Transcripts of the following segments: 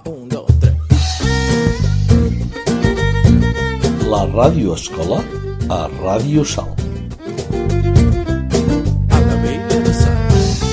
La Ràdio Escola a Ràdio Salt. A la vella de Salt.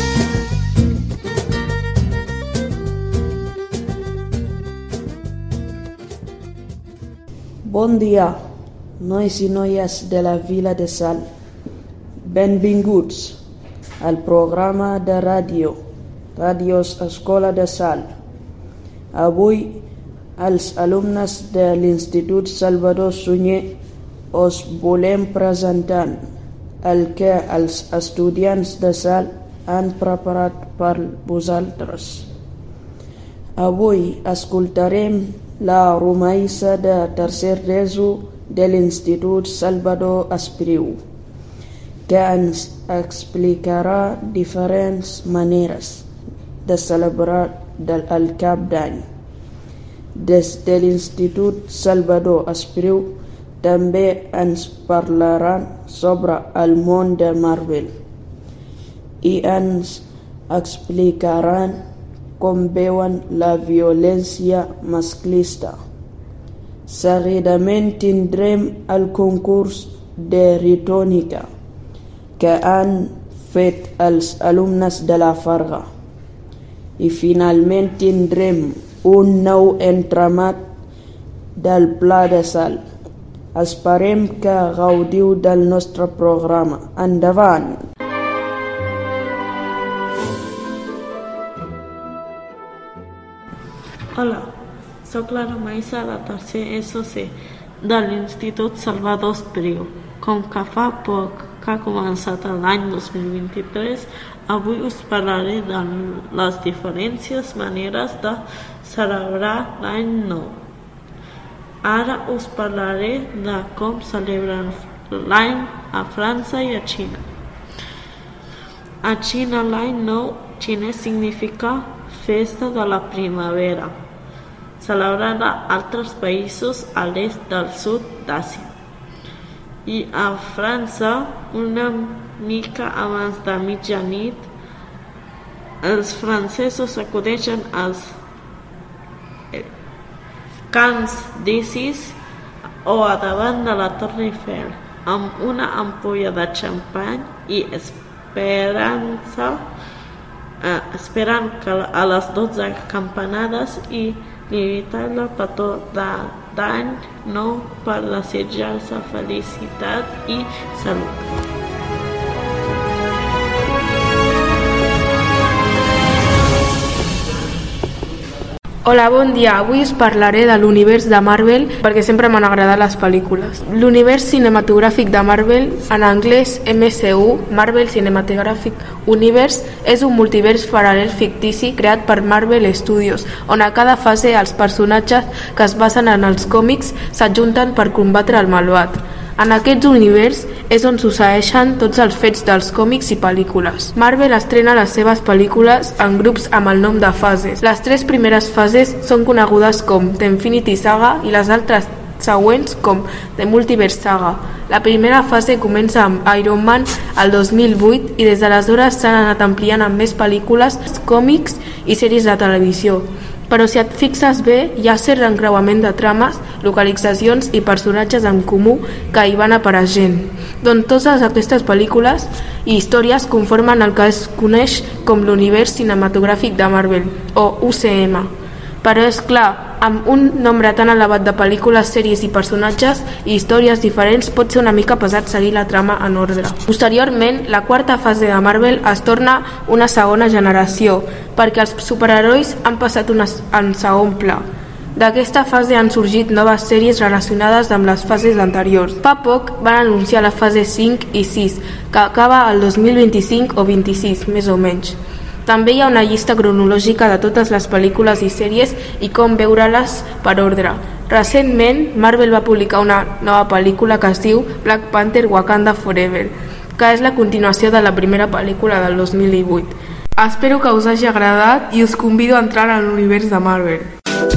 Bon dia, nois i noies de la vila de Salt. Benvinguts al programa de Ràdios Escola de Salt. Avui, els alumnes de l'Institut Salvador Sunyer us volem presentar el que els estudiants de Salt han preparat per vosaltres. Avui escoltarem la romaissa de tercer d'ESO de l'Institut Salvador Espriu, que ens explicarà diferents maneres de celebrar el cap d'any. Des de l'Institut Salvador Espriu també ens parlaran sobre el món de Marvel i ens explicaran com veuen la violència masclista. Seguidament tindrem el concurs de retòrica que han fet els alumnes de la Farga. I finalment tindrem un nou entramat del Pla de Salt. Esperem que gaudiu del nostre programa. Endavant! Hola, soc la romaissa de tercer SOC de l'Institut Salvador Espriu. Com que fa poc que ha començat l'any 2023, avui us parlaré de les diferents maneres de celebrar l'any nou. Ara us parlaré de com celebren l'any a França i a Xina. A Xina l'any nou xinès significa festa de la primavera, celebrada a altres països a l'est del sud d'Àsia. I a França, una mica abans de mitjanit, els francesos acudeixen als Camps d'Isis o a davant de la Torre Eiffel amb una ampolla de xampany i esperant que a les 12 campanades i l'irritable petó d'any nou per desitjar-se felicitat i salut. Hola, bon dia. Avui us parlaré de l'univers de Marvel perquè sempre m'han agradat les pel·lícules. L'univers cinematogràfic de Marvel, en anglès MCU, Marvel Cinematic Universe, és un multivers paral·lel fictici creat per Marvel Studios, on a cada fase els personatges que es basen en els còmics s'ajunten per combatre el malvat. En aquest univers és on succeeixen tots els fets dels còmics i pel·lícules. Marvel estrena les seves pel·lícules en grups amb el nom de fases. Les 3 primeres fases són conegudes com The Infinity Saga i les altres següents com The Multiverse Saga. La primera fase comença amb Iron Man el 2008 i des d'aleshores s'han anat ampliant amb més pel·lícules, còmics i sèries de televisió. Però si et fixes bé, hi ha cert encreuament de trames, localitzacions i personatges en comú que hi van apareixent. Doncs totes aquestes pel·lícules i històries conformen el que es coneix com l'univers cinematogràfic de Marvel, o UCM. Però és clar, amb un nombre tan elevat de pel·lícules, sèries i personatges i històries diferents pot ser una mica pesat seguir la trama en ordre. Posteriorment, la quarta fase de Marvel es torna una segona generació, perquè els superherois han passat en segon pla. D'aquesta fase han sorgit noves sèries relacionades amb les fases anteriors. Fa poc van anunciar la fase 5 i 6, que acaba el 2025 o 26, més o menys. També hi ha una llista cronològica de totes les pel·lícules i sèries i com veure-les per ordre. Recentment, Marvel va publicar una nova pel·lícula que es diu Black Panther Wakanda Forever, que és la continuació de la primera pel·lícula del 2018. Espero que us hagi agradat i us convido a entrar a l'univers de Marvel.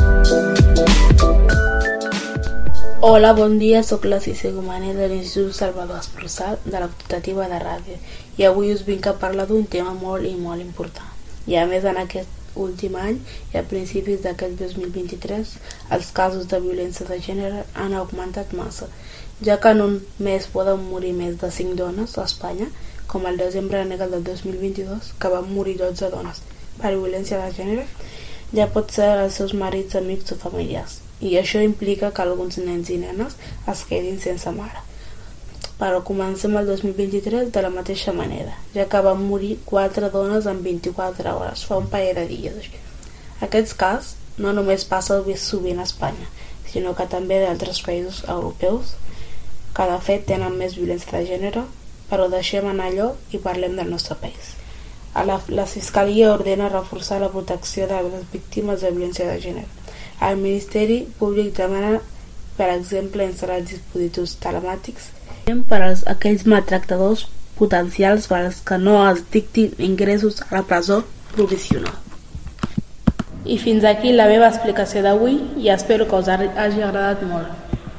Hola, bon dia, sóc la Cissé Gomaner de l'Institut Salvador Espriu de l'optativa de ràdio i avui us vinc a parlar d'un tema molt i molt important. I a més en aquest últim any i a principis d'aquest 2023 els casos de violència de gènere han augmentat massa, ja que en un mes poden morir més de 5 dones a Espanya, com el desembre negre del 2022, que van morir 12 dones per violència de gènere, ja pot ser els seus marits, amics o familiars, i això implica que alguns nens i nenes es quedin sense mare. Però comencem el 2023 de la mateixa manera, ja que van morir 4 dones en 24 hores, fa un parell de dies. Aquest cas no només passa sovint a Espanya, sinó que també d'altres països europeus, que de fet tenen més violència de gènere, però deixem anar allò i parlem del nostre país. La Fiscalia ordena reforçar la protecció de les víctimes de violència de gènere. El Ministeri Públic demana, per exemple, instal·lar dispositius telemàtics per a aquells maltractadors potencials per als que no es dictin ingressos a la presó provisional. I fins aquí la meva explicació d'avui i espero que us hagi agradat molt.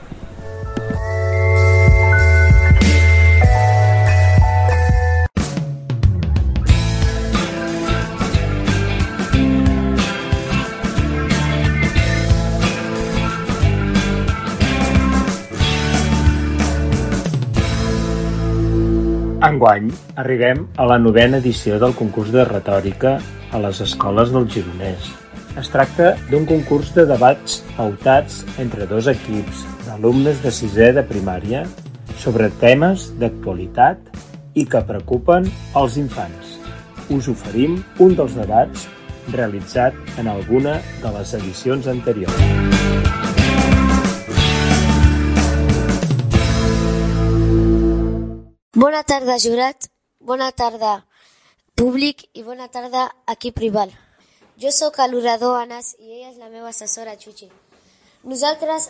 Enguany arribem a la 9a edició del concurs de retòrica a les escoles del Gironès. Es tracta d'un concurs de debats pautats entre 2 equips d'alumnes de 6è de primària sobre temes d'actualitat i que preocupen els infants. Us oferim un dels debats realitzat en alguna de les edicions anteriors. Bona tarda, jurat, bona tarda, públic i bona tarda, equip rival. Jo sóc l'orador Anas i ella és la meva assessora Xuxi. Nosaltres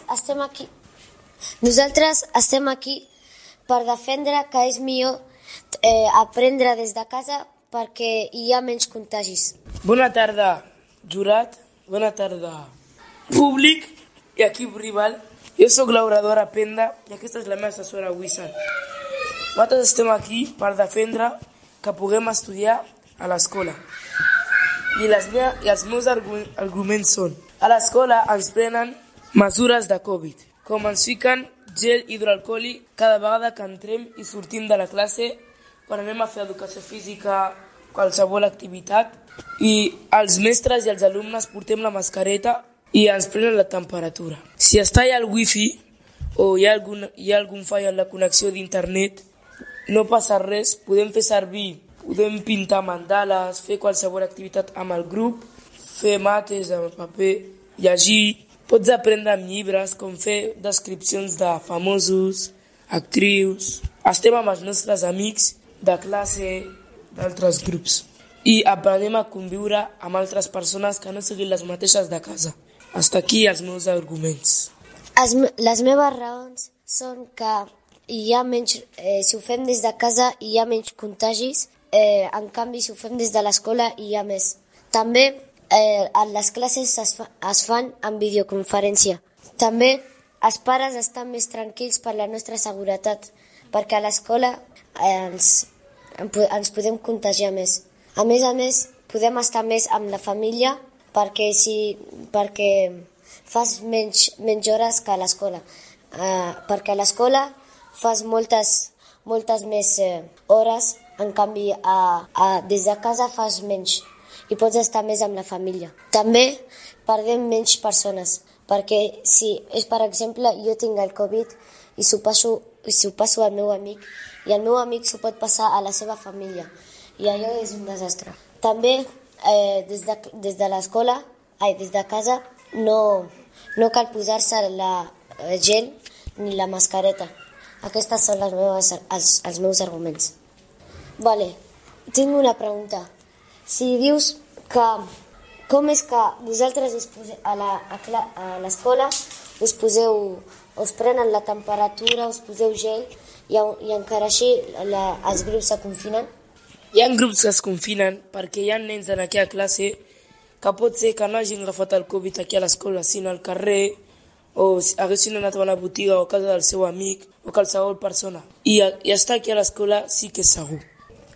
estem aquí per defendre que és millor aprendre des de casa perquè hi ha menys contagis. Bona tarda, jurat, bona tarda, públic i equip rival. Jo sóc l'oradora Penda i aquesta és la meva assessora Wissam. Nosaltres estem aquí per defendre que puguem estudiar a l'escola. I els meus arguments són: a l'escola ens prenen mesures de Covid, com ens fiquen gel hidroalcohòlic cada vegada que entrem i sortim de la classe, quan anem a fer educació física, qualsevol activitat, i els mestres i els alumnes portem la mascareta i ens prenen la temperatura. Si es talla el wifi o hi ha algun fall en la connexió d'internet, no passa res, podem fer servir, podem pintar mandales, fer qualsevol activitat amb el grup, fer mates amb el paper, llegir. Pots aprendre amb llibres, com fer descripcions de famosos, actrius. Estem amb els nostres amics de classe, d'altres grups. I aprenem a conviure amb altres persones que no siguin les mateixes de casa. Hasta aquí els meus arguments. Les meves raons són que hi ha menys, si ho fem des de casa hi ha menys contagis, en canvi si ho fem des de l'escola hi ha més. També les classes es fan en videoconferència. També els pares estan més tranquils per la nostra seguretat, perquè a l'escola ens podem contagiar més. A més, podem estar més amb la família perquè fas menys hores que a l'escola. Perquè a l'escola fas moltes més hores, en canvi des de casa fas menys i pots estar més amb la família. També perdem menys persones, perquè si és, per exemple, jo tinc el Covid i s'ho passo al meu amic i el meu amic s'ho pot passar a la seva família i allò és un desastre. També des de l'escola, des de casa, no cal posar-se la gel ni la mascareta. Aquestes són els meus arguments. Vale, tinc una pregunta. Si dius que com és que vosaltres a l'escola us prenen la temperatura, us poseu gel i encara així els grups se confinen? Hi ha grups que es confinen perquè hi ha nens en aquella classe que pot ser que no hagin agafat el Covid aquí a l'escola, sinó al carrer, o haguessin anat a una botiga o a casa del seu amic o qualsevol persona. I estar aquí a l'escola sí que és segur.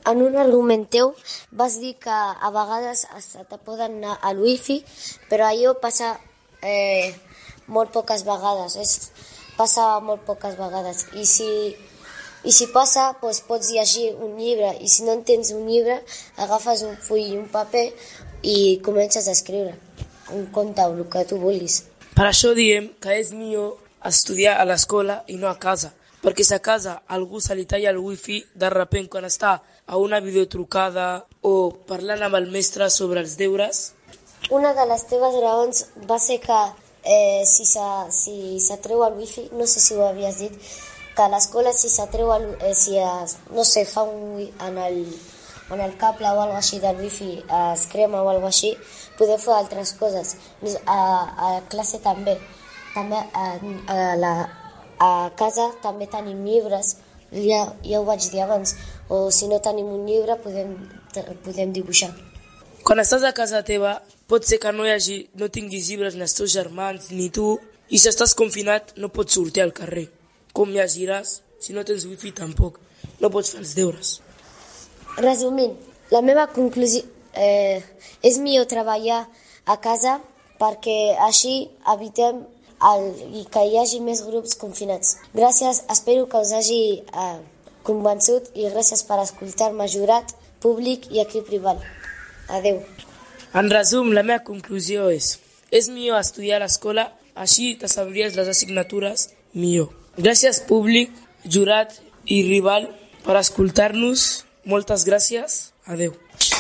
En un argument teu vas dir que a vegades se te poden anar al wifi, però allò passa molt poques vegades, passa molt poques vegades. I si passa, doncs pots llegir un llibre, i si no en tens un llibre, agafes un full i un paper i comences a escriure un conte o el que tu vulguis. Per això diem que és millor estudiar a l'escola i no a casa, perquè si a casa algú se li talla el wifi, de repent quan està a una videotrucada o parlant amb el mestre sobre els deures. Una de les teves raons va ser que si s'atreu el wifi, no sé si ho havies dit, que a l'escola si s'atreu, no sé, fa en el cable o alguna així del wifi es crema o alguna així, poder fer altres coses. A classe també. També a casa també tenim llibres, ja ho vaig dir abans, o si no tenim un llibre podem dibuixar. Quan estàs a casa teva, pot ser que no tinguis llibres ni els teus germans ni tu, i si estàs confinat no pots sortir al carrer. Com llegiràs? Si no tens wifi tampoc, no pots fer els deures. Resumint, la meva conclusió és millor treballar a casa perquè així evitem que hi hagi més grups confinats. Gràcies, espero que us hagi convençut i gràcies per escoltar-me, jurat, públic i equip rival. Adeu. En resum, la meva conclusió és millor estudiar a l'escola, així t'assabries les assignatures millor. Gràcies, públic, jurat i rival, per escoltar-nos. Moltes gràcies. Adeu.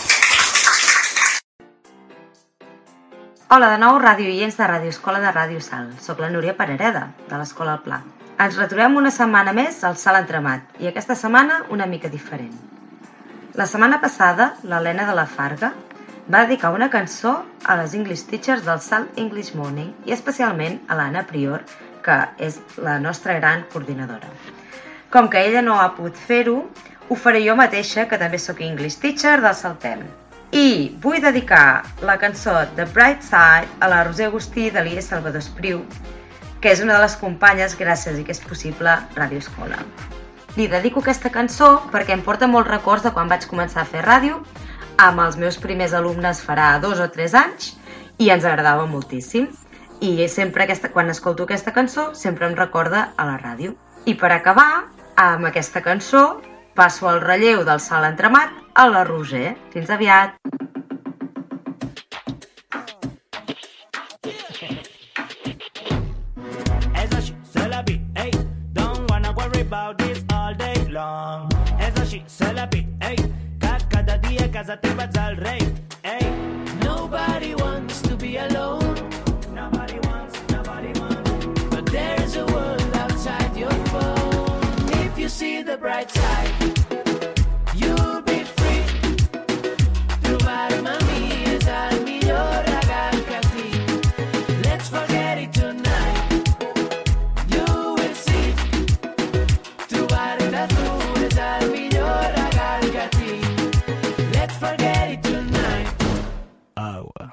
Hola de nou, ràdio oients de Ràdio Escola de Ràdio Sal. Soc la Núria Parereda, de l'Escola al Pla. Ens retrobem una setmana més al Salt Entremat, i aquesta setmana una mica diferent. La setmana passada, l'Helena de la Farga va dedicar una cançó a les English Teachers del Salt English Morning i especialment a l'Anna Prior, que és la nostra gran coordinadora. Com que ella no ha pogut fer-ho, ho faré jo mateixa, que també sóc English Teacher del Saltem. I vull dedicar la cançó The Bright Side a la Roser Agustí de l'IE Salvador Espriu, que és una de les companyes gràcies i que és possible Ràdio Escola. Li dedico aquesta cançó perquè em porta molts records de quan vaig començar a fer ràdio, amb els meus primers alumnes farà 2 o 3 anys, i ens agradava moltíssim. I sempre quan escolto aquesta cançó sempre em recorda a la ràdio. I per acabar, amb aquesta cançó, passo al relleu del Salt Entremat a la Roser. Fins aviat! Nobody wants to be alone. Nobody wants. But there's a world outside your phone. If you see the bright side, you'll be free. Trobar-me a mi és el millor regal que tinc. Let's forget it tonight. You will see. Trobar-te a tu és el millor regal que tinc. Let's forget it tonight. Agua.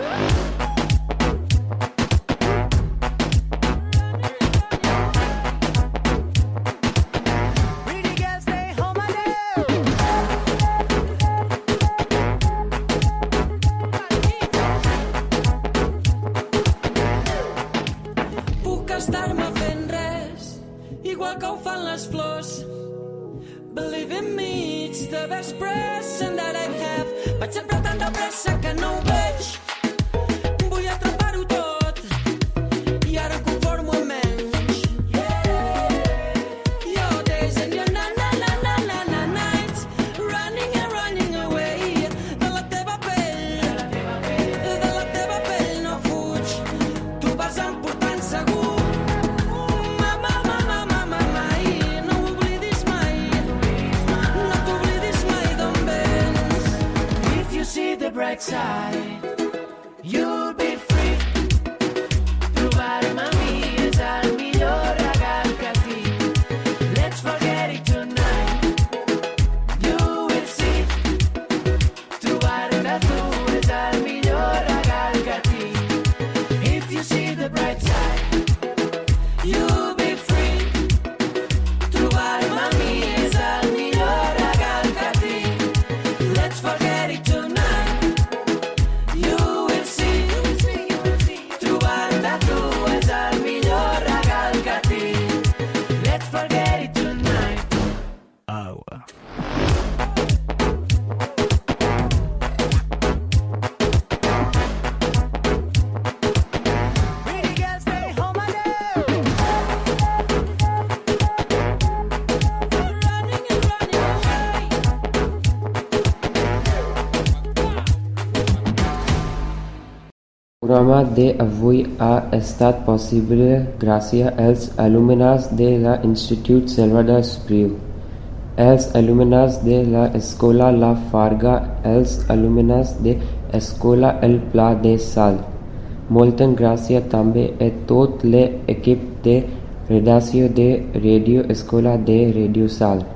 Estar-me fent res, igual que ho fan les flors. Believe in me, it's the best present that I have. Vaig sempre tan de pressa que no ho veig. Vull atrapar-ho tot i ara em conformo amb menys. Your days and your nights, running and running away. De la teva pell no fuig. Tu vas emportant segur. Bright side. programa d'avui ha estat possible gràcies als alumnes de l'Institut Salvador Espriu, els alumnes de l'Escola La Farga, els alumnes de l'Escola El Pla de Sal. Moltes gràcies també a tot l'equip de redacció de Radio Escola de Radio Sal.